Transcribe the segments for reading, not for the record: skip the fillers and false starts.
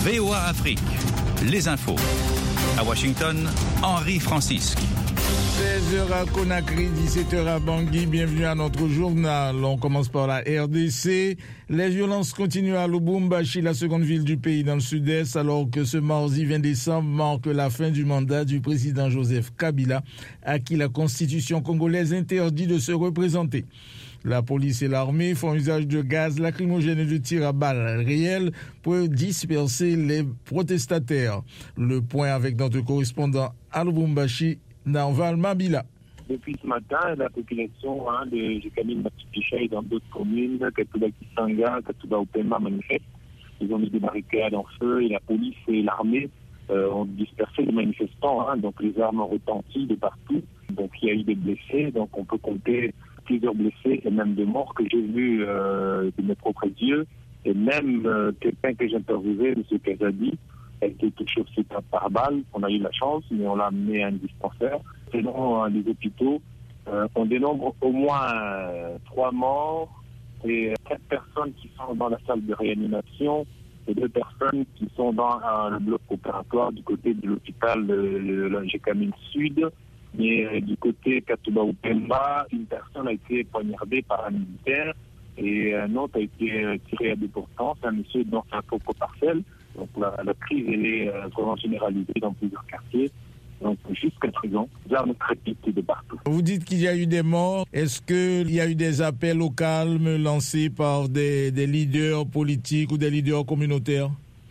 VOA Afrique, les infos. À Washington, Henri Francisque. 16h à Conakry, 17h à Bangui, bienvenue à notre journal. On commence par la RDC. Les violences continuent à Lubumbashi, la seconde ville du pays dans le sud-est, alors que ce mardi 20 décembre marque la fin du mandat du président Joseph Kabila, à qui la constitution congolaise interdit de se représenter. La police et l'armée font usage de gaz lacrymogène et de tirs à balles réelles pour disperser les protestataires. Le point avec notre correspondant à Lubumbashi, Nanval Mabila. Depuis ce matin, la population de Jekamine Matipicha et dans d'autres communes, Katuba Kisanga, Katuba Opema manifeste. Ils ont mis des barricades en feu et la police et l'armée ont dispersé les manifestants. Donc les armes ont retenti de partout. Donc il y a eu des blessés. Donc on peut compter plusieurs blessés et même des morts que j'ai vus de mes propres yeux. Et même quelqu'un que j'ai interviewé, M. Kazadi, a été touché aussi par balle. On a eu la chance, mais on l'a amené à un dispensaire. Selon les hôpitaux, on dénombre au moins 3 morts et 4 personnes qui sont dans la salle de réanimation et 2 personnes qui sont dans le bloc opératoire du côté de l'hôpital de la Jekamine Sud. Mais du côté Katuba Upemba, une personne a été poignardée par un militaire et un autre a été tiré à bout portant. C'est un monsieur dans sa propre parcelle. Donc la crise elle est vraiment généralisée dans plusieurs quartiers. Donc jusqu'à présent, les armes crépitent de partout. Vous dites qu'il y a eu des morts. Est-ce qu'il y a eu des appels au calme lancés par des leaders politiques ou des leaders communautaires?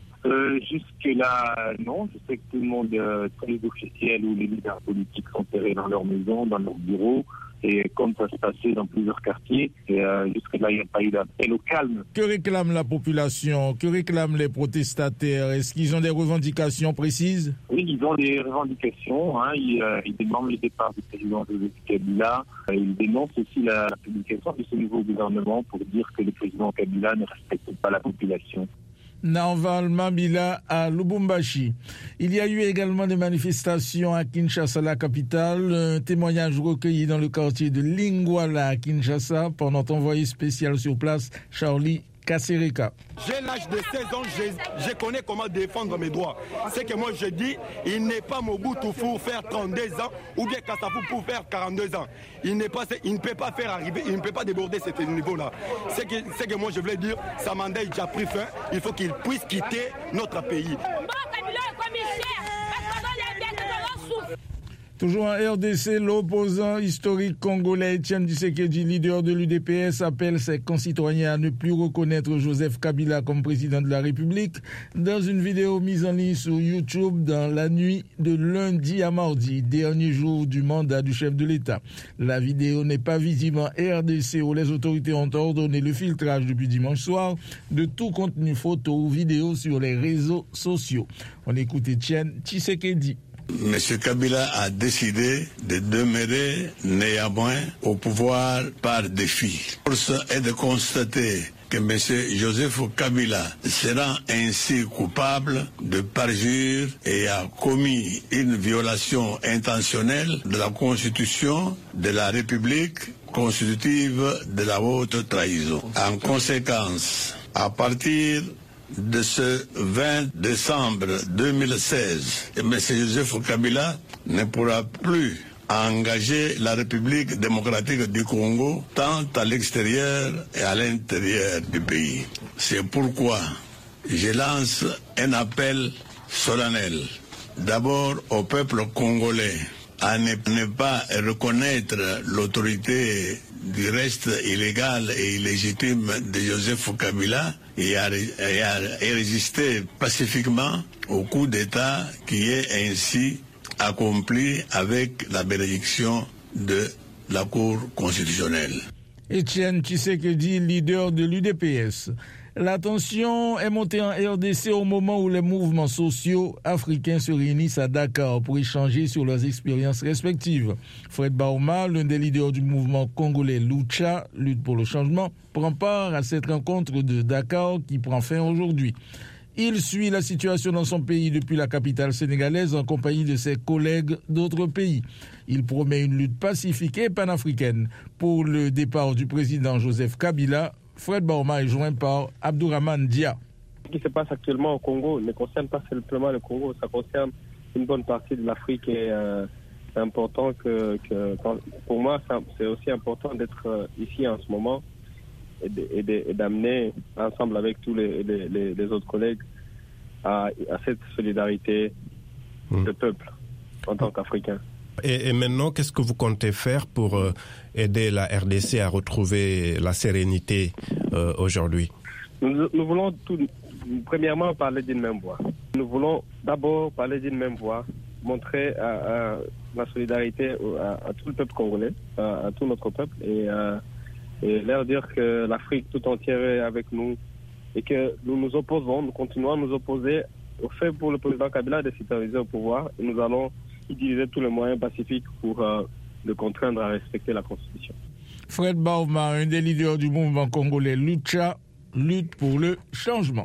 Jusque-là, non. Je sais que tout le monde, tous les officiels ou les leaders politiques sont serrés dans leur maison, dans leur bureau. Et comme ça se passait dans plusieurs quartiers, jusque-là, il n'y a pas eu d'appel au calme. Que réclame la population? Que réclament les protestataires? Est-ce qu'ils ont des revendications précises? Oui, ils ont des revendications. Ils demandent le départ du président Joseph Kabila. Ils dénoncent aussi la publication de ce nouveau gouvernement pour dire que le président Kabila ne respecte pas la population. Nanval Mabila à Lubumbashi. Il y a eu également des manifestations à Kinshasa, la capitale. Un témoignage recueilli dans le quartier de Lingwala à Kinshasa par notre envoyé spécial sur place, Charlie Kassereka. J'ai l'âge de 16 ans, je connais comment défendre mes droits. C'est que moi je dis, il n'est pas Mobutu pour faire 32 ans ou bien Kassafou pour faire 42 ans. Il ne peut pas faire arriver, il ne peut pas déborder ce niveau-là. C'est que moi je voulais dire, sa mandat a déjà pris fin, il faut qu'il puisse quitter notre pays. Toujours en RDC, l'opposant historique congolais Etienne Tshisekedi, leader de l'UDPS, appelle ses concitoyens à ne plus reconnaître Joseph Kabila comme président de la République. Dans une vidéo mise en ligne sur YouTube dans la nuit de lundi à mardi, dernier jour du mandat du chef de l'État. La vidéo n'est pas visible en RDC où les autorités ont ordonné le filtrage depuis dimanche soir de tout contenu photo ou vidéo sur les réseaux sociaux. On écoute Etienne Tshisekedi. M. Kabila a décidé de demeurer néanmoins au pouvoir par défi. Force est de constater que M. Joseph Kabila sera ainsi coupable de parjure et a commis une violation intentionnelle de la Constitution de la République constitutive de la haute trahison. En conséquence, à partir de ce 20 décembre 2016, M. Joseph Kabila ne pourra plus engager la République démocratique du Congo tant à l'extérieur et à l'intérieur du pays. C'est pourquoi je lance un appel solennel, d'abord au peuple congolais, à ne pas reconnaître l'autorité du reste illégal et illégitime de Joseph Kabila et à résister pacifiquement au coup d'État qui est ainsi accompli avec la bénédiction de la Cour constitutionnelle. Etienne Tshisekedi, leader de l'UDPS. La tension est montée en RDC au moment où les mouvements sociaux africains se réunissent à Dakar pour échanger sur leurs expériences respectives. Fred Bauma, l'un des leaders du mouvement congolais Lucha, Lutte pour le changement, prend part à cette rencontre de Dakar qui prend fin aujourd'hui. Il suit la situation dans son pays depuis la capitale sénégalaise en compagnie de ses collègues d'autres pays. Il promet une lutte pacifique et panafricaine pour le départ du président Joseph Kabila. Fred Bauma est joint par Abdourahmane Dia. qui se passe actuellement au Congo ne concerne pas simplement le Congo, ça concerne une bonne partie de l'Afrique et c'est important pour moi, c'est aussi important d'être ici en ce moment et d'amener ensemble avec tous les autres collègues à cette solidarité de peuple en tant qu'Africains. Et maintenant, qu'est-ce que vous comptez faire pour aider la RDC à retrouver la sérénité aujourd'hui? Nous voulons premièrement parler d'une même voix. Nous voulons d'abord parler d'une même voix, montrer la solidarité à tout le peuple congolais, à tout notre peuple, et leur dire que l'Afrique tout entière est avec nous et que nous continuons à nous opposer au fait pour le président Kabila de s'éterniser au pouvoir, et nous allons utiliser tous les moyens pacifiques pour le contraindre à respecter la Constitution. Fred Bauma, un des leaders du mouvement congolais Lucha, lutte pour le changement.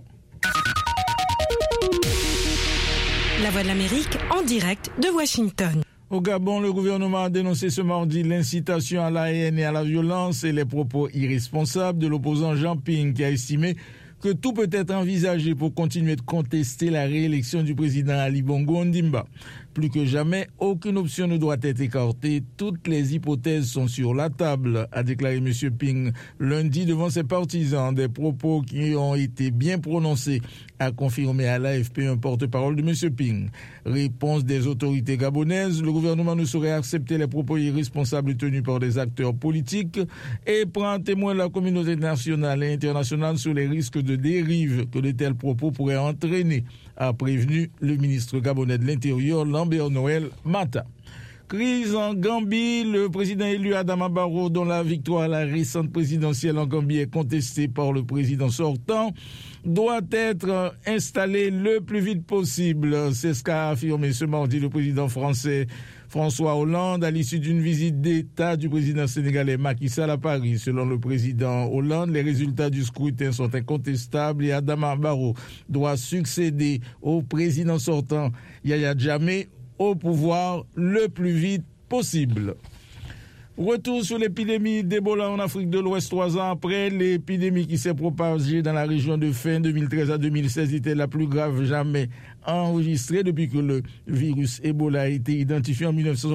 La Voix de l'Amérique en direct de Washington. Au Gabon, le gouvernement a dénoncé ce mardi l'incitation à la haine et à la violence et les propos irresponsables de l'opposant Jean Ping, qui a estimé que tout peut être envisagé pour continuer de contester la réélection du président Ali Bongo Ondimba. Plus que jamais, aucune option ne doit être écartée. Toutes les hypothèses sont sur la table, a déclaré M. Ping lundi devant ses partisans. Des propos qui ont été bien prononcés, a confirmé à l'AFP un porte-parole de M. Ping. Réponse des autorités gabonaises, le gouvernement ne saurait accepter les propos irresponsables tenus par des acteurs politiques et prend en témoin la communauté nationale et internationale sur les risques de dérive que de tels propos pourraient entraîner, a prévenu le ministre gabonais de l'Intérieur, Lambert Noël Mata. Crise en Gambie, le président élu Adama Barrow, dont la victoire à la récente présidentielle en Gambie est contestée par le président sortant, doit être installé le plus vite possible. C'est ce qu'a affirmé ce mardi le président français François Hollande à l'issue d'une visite d'État du président sénégalais Macky Sall à Paris. Selon le président Hollande, les résultats du scrutin sont incontestables et Adama Barrow doit succéder au président sortant Yahya Jammeh au pouvoir le plus vite possible. Retour sur l'épidémie d'Ebola en Afrique de l'Ouest 3 ans après. L'épidémie qui s'est propagée dans la région de fin 2013 à 2016 était la plus grave jamais enregistrée depuis que le virus Ebola a été identifié en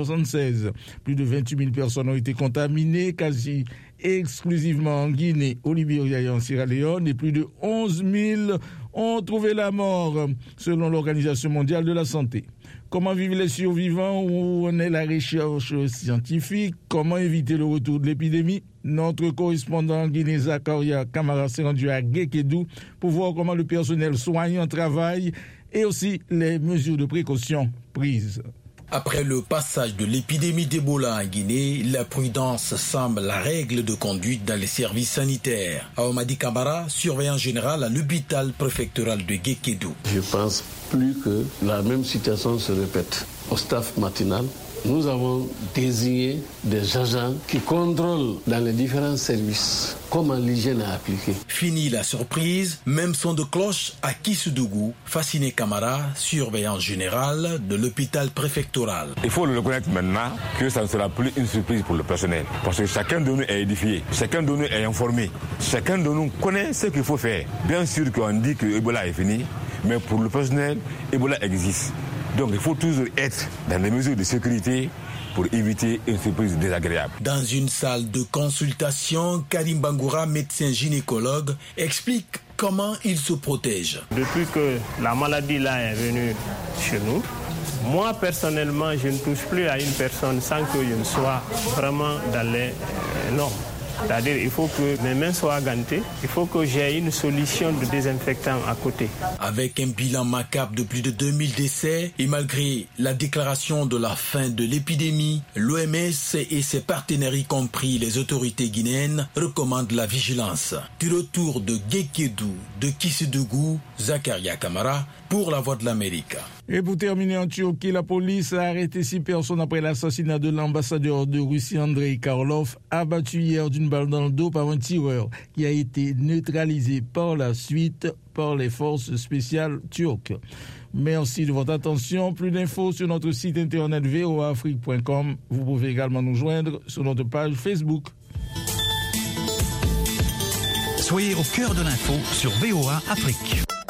1976. Plus de 28 000 personnes ont été contaminées, quasi exclusivement en Guinée, au Libéria et en Sierra Leone, et plus de 11 000 ont trouvé la mort, selon l'Organisation mondiale de la santé. Comment vivent les survivants? Où en est la recherche scientifique? Comment éviter le retour de l'épidémie? Notre correspondant en Guinée, Zakaria Kamara, s'est rendu à Guékédou pour voir comment le personnel soignant travaille et aussi les mesures de précaution prises. Après le passage de l'épidémie d'Ebola en Guinée, la prudence semble la règle de conduite dans les services sanitaires. Aomadi Kamara, surveillant général à l'hôpital préfectoral de Guékédou. Je pense plus que la même situation se répète. Au staff matinal, nous avons désigné des agents qui contrôlent dans les différents services comment l'hygiène est appliquée. Fini la surprise, même son de cloche à Kissoudou, Fasciné Kamara, surveillant général de l'hôpital préfectoral. Il faut le reconnaître maintenant que ça ne sera plus une surprise pour le personnel. Parce que chacun de nous est édifié, chacun de nous est informé, chacun de nous connaît ce qu'il faut faire. Bien sûr qu'on dit que Ebola est fini, mais pour le personnel, Ebola existe. Donc il faut toujours être dans les mesures de sécurité pour éviter une surprise désagréable. Dans une salle de consultation, Karim Bangoura, médecin gynécologue, explique comment il se protège. Depuis que la maladie là est venue chez nous, moi personnellement, je ne touche plus à une personne sans que je ne sois vraiment dans les normes. C'est-à-dire il faut que mes mains soient gantées, il faut que j'ai une solution de désinfectant à côté. Avec un bilan macabre de plus de 2000 décès et malgré la déclaration de la fin de l'épidémie, l'OMS et ses partenaires, y compris les autorités guinéennes, recommandent la vigilance. Du retour de Guékédou, de Kissoudou, Zakaria Kamara pour la Voix de l'Amérique. Et pour terminer en Turquie, la police a arrêté 6 personnes après l'assassinat de l'ambassadeur de Russie Andrei Karlov, abattu hier d'une balle dans le dos par un tireur qui a été neutralisé par la suite par les forces spéciales turques. Merci de votre attention. Plus d'infos sur notre site internet voaafrique.com. Vous pouvez également nous joindre sur notre page Facebook. Soyez au cœur de l'info sur VOA Afrique.